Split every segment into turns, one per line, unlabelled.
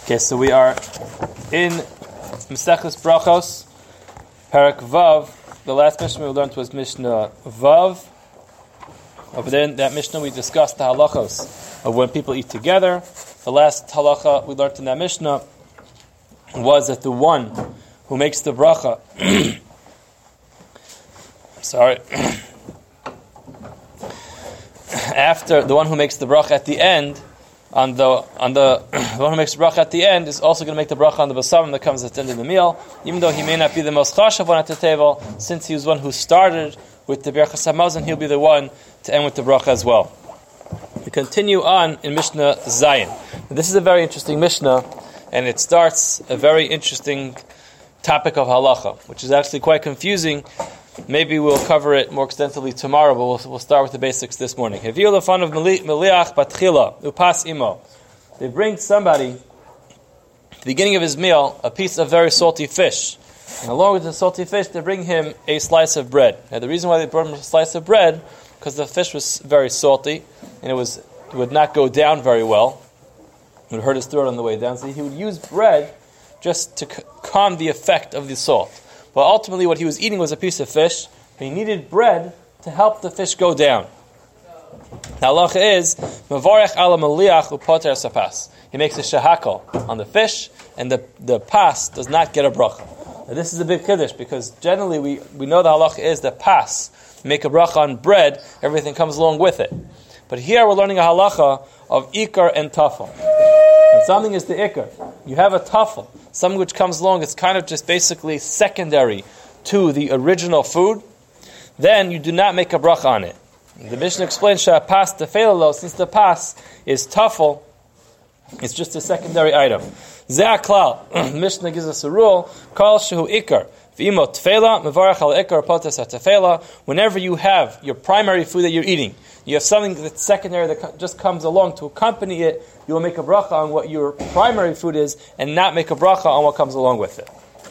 Okay, so we are in Maseches Brachos, Perek Vav. The last Mishnah we learned was Mishnah Vav. Over there in that Mishnah we discussed the halachos of when people eat together. The last halacha we learned in that Mishnah was that the one who makes the bracha after the one who makes the bracha at the end the one who makes the bracha at the end is also going to make the bracha on the basarim that comes at the end of the meal, even though he may not be the most chashav one at the table. Since he was one who started with the Birchas Hamazon, he'll be the one to end with the bracha as well. We continue on in Mishnah Zayin. This is a very interesting Mishnah, and it starts a very interesting topic of halacha, which is actually quite confusing. Maybe we'll cover it more extensively tomorrow, but we'll start with the basics this morning. They bring somebody, at the beginning of his meal, a piece of very salty fish. And along with the salty fish, they bring him a slice of bread. Now, the reason why they brought him a slice of bread, because the fish was very salty, and it would not go down very well. It would hurt his throat on the way down. So he would use bread just to calm the effect of the salt. But ultimately what he was eating was a piece of fish, and he needed bread to help the fish go down. The halacha is, Mavarech ala maliach upoter sapas. He makes a shahakal on the fish, and the pas does not get a bracha. Now this is a big kiddush, because generally we know the halacha is that pas, make a bracha on bread, everything comes along with it. But here we're learning a halacha of ikar and tafel. And something is the ikar. You have a tafel, something which comes along, it's kind of just basically secondary to the original food, then you do not make a bracha on it. The Mishnah explains, pas tefelo, since the pas is tafel, it's just a secondary item. Zeh klal. The Mishnah gives us a rule, kol shehu ikar. V'imo tefela, mevarach al ikar potes ha-tefela. Whenever you have your primary food that you're eating, you have something that's secondary that just comes along to accompany it, you will make a bracha on what your primary food is and not make a bracha on what comes along with it.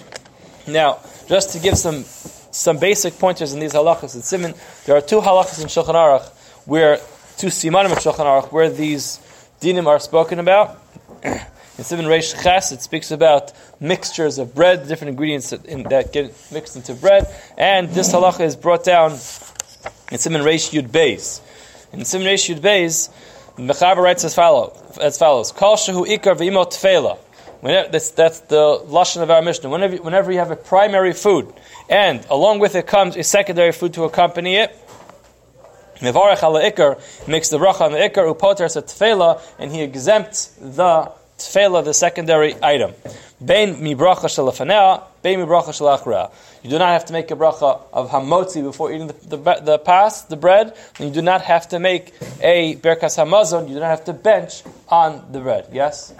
Now, just to give some basic pointers in these halachas in Siman, there are two halachas in Shulchan Aruch, two simanim in Shulchan Aruch, where these dinim are spoken about. In Siman Reish Ches, it speaks about mixtures of bread, different ingredients that get mixed into bread, and this halacha is brought down in Siman Reish Yud Beis. In Siman Reish Yud Beis, Mechaber writes as follows: Kol shehu ikar v'imo tefela. That's the lashon of our Mishnah. Whenever you have a primary food, and along with it comes a secondary food to accompany it, mevarech ala ikar, makes the bracha on the ikar, upoter sa tefela, and he exempts the tefela, the secondary item. Bein mi bracha shelafanea, bein mi bracha shelachra. You do not have to make a bracha of hamotzi before eating the pas, the bread, and you do not have to make a berkas hamazon, you do not have to bench on the bread. Yes?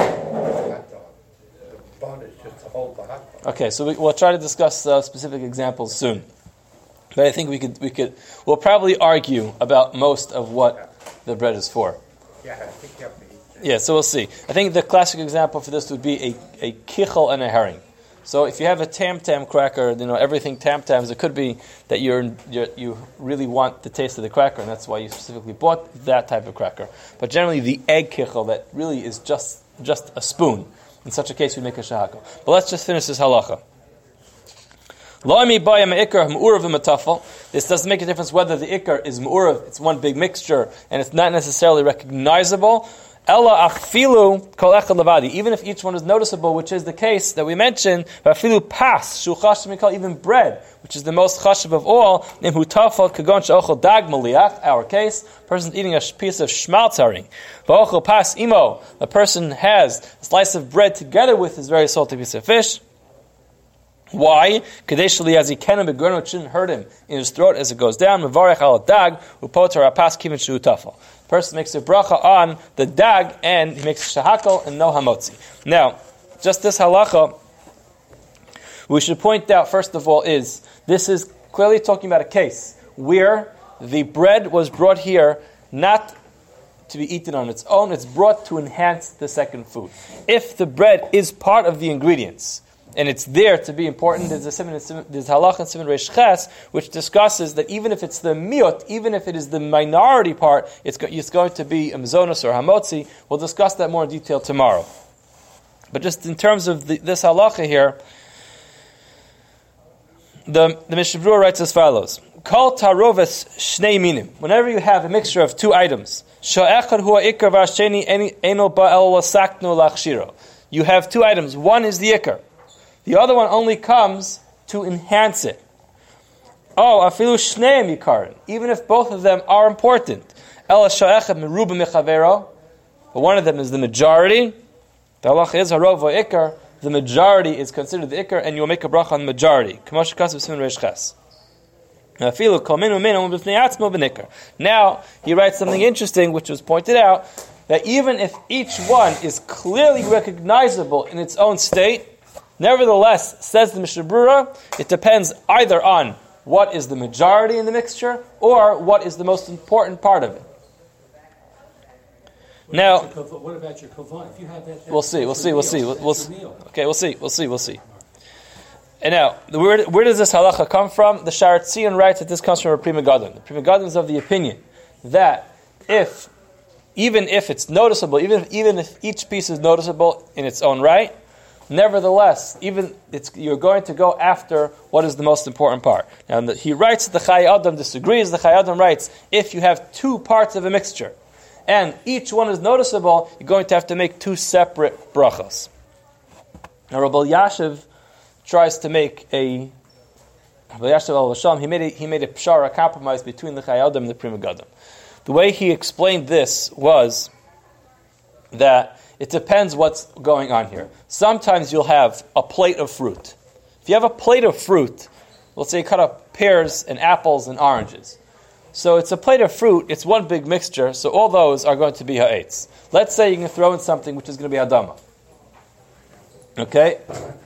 Okay, so we'll try to discuss specific examples soon. But I think we'll probably argue about most of what the bread is for.
Yeah, I think you have to eat.
Yeah, so we'll see. I think the classic example for this would be a kichel and a herring. So if you have a tam-tam cracker, everything tam-tams, it could be that you really want the taste of the cracker, and that's why you specifically bought that type of cracker. But generally the egg kichel, that really is just a spoon. In such a case, we make a shahakal. But let's just finish this halacha. This doesn't make a difference whether the ikar is mu'urav, it's one big mixture, and it's not necessarily recognizable. Ella afilu kol echad levadi. Even if each one is noticeable, which is the case that we mentioned, afilu pas shu chashav mikol, even bread, which is the most chashav of all. Imhu tafel kagon she'ochel dag maliach. Our case, person's eating a piece of shmaltz haring. Va'ochel pas imo. The person has a slice of bread together with his very salty piece of fish. Why? Kadeshli as he can it shouldn't hurt him in his throat as it goes down. Mevarech al dag upoter apas kimin shu tafel. Person makes a bracha on the dag, and he makes a shahakal and no hamotzi. Now, just this halacha, we should point out, first of all, this is clearly talking about a case where the bread was brought here not to be eaten on its own, it's brought to enhance the second food. If the bread is part of the ingredients, and it's there to be important, there's halach in Siman Reish Ches, which discusses that even if it's the miot, even if it is the minority part, it's going to be a mzonos or hamotzi. We'll discuss that more in detail tomorrow. But just in terms of this halacha here, the Mishnah Berurah writes as follows: Kol taroves shnei minim. Whenever you have a mixture of two items, sha'echad hua ikar v'asheni eno ba'el lasaknu lachshiro. You have two items. One is the ikar. The other one only comes to enhance it. Oh, afilu shneim yikarin. Even if both of them are important. Ela sha'echad meruba mechavero. But one of them is the majority. The halacha is harov v'ikar. The majority is considered the ikar, and you will make a bracha on the majority. Now, he writes something interesting, which was pointed out, that even if each one is clearly recognizable in its own state, nevertheless, says the Mishnah Berurah, it depends either on what is the majority in the mixture, or what is the most important part of it. Now,
what about your kavanah? If you have that,
we'll see. Okay, we'll see. And now, where does this halacha come from? The Sharat Tzion writes that this comes from a Pri Megadim. The Pri Megadim is of the opinion that even if it's noticeable, even if each piece is noticeable in its own right, nevertheless, you're going to go after what is the most important part. Now, he writes that the Chai Adam disagrees. The Chai Adam writes, if you have two parts of a mixture, and each one is noticeable, you're going to have to make two separate brachas. Now, Rabbi Yashiv tries to make Rabbi Yashiv al-Hasham, he made a pshara, a compromise between the Chai Adam and the Pri Megadim. The way he explained this was that it depends what's going on here. Sometimes you'll have a plate of fruit. If you have a plate of fruit, let's say you cut up pears and apples and oranges. So it's a plate of fruit, it's one big mixture, so all those are going to be ha'etz. Let's say you can throw in something which is going to be adama. Okay?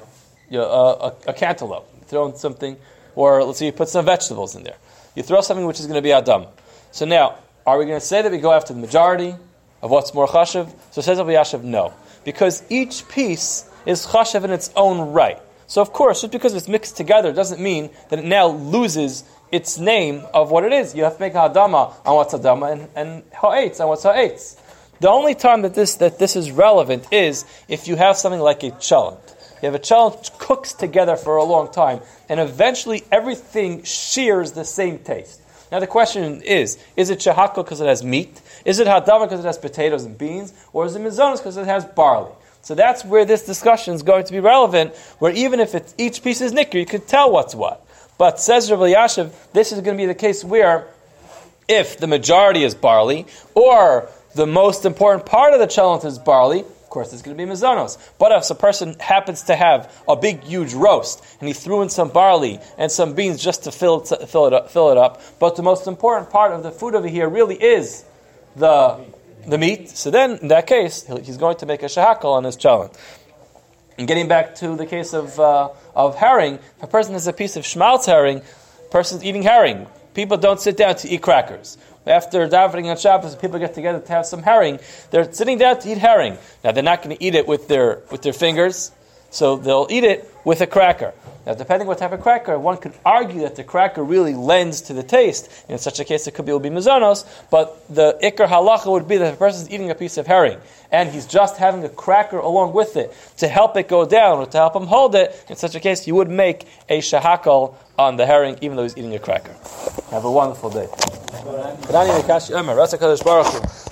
A cantaloupe. You throw in something, or let's say you put some vegetables in there. You throw something which is going to be adama. So now, are we going to say that we go after the majority of what's more chashav? So says Rabbi Yashiv, no. Because each piece is chashav in its own right. So of course, just because it's mixed together doesn't mean that it now loses its name of what it is. You have to make a hadama on what's hadama and ha'etz on what's ha'etz. The only time that this is relevant is if you have something like a cholent. You have a cholent which cooks together for a long time, and eventually everything shears the same taste. Now the question is it shehakol because it has meat? Is it hadama because it has potatoes and beans? Or is it mizonos because it has barley? So that's where this discussion is going to be relevant, where even if each piece is nicker, you can tell what's what. But says Rabbi Yashiv, this is going to be the case where if the majority is barley, or the most important part of the cholent is barley, of course it's going to be mizonos. But if a person happens to have a big, huge roast, and he threw in some barley and some beans just to fill it up, but the most important part of the food over here really is the meat, so then in that case, he's going to make a shehakol on his cholent. And getting back to the case of herring, if a person has a piece of schmaltz herring, a person's eating herring. People don't sit down to eat crackers. After davening on Shabbos, people get together to have some herring. They're sitting down to eat herring. Now they're not going to eat it with their fingers, so they'll eat it with a cracker. Now, depending what type of cracker, one could argue that the cracker really lends to the taste. In such a case, it will be mizonos, but the ikar halacha would be that if a person is eating a piece of herring, and he's just having a cracker along with it to help it go down, or to help him hold it, in such a case, you would make a shehakol on the herring, even though he's eating a cracker. Have a wonderful day.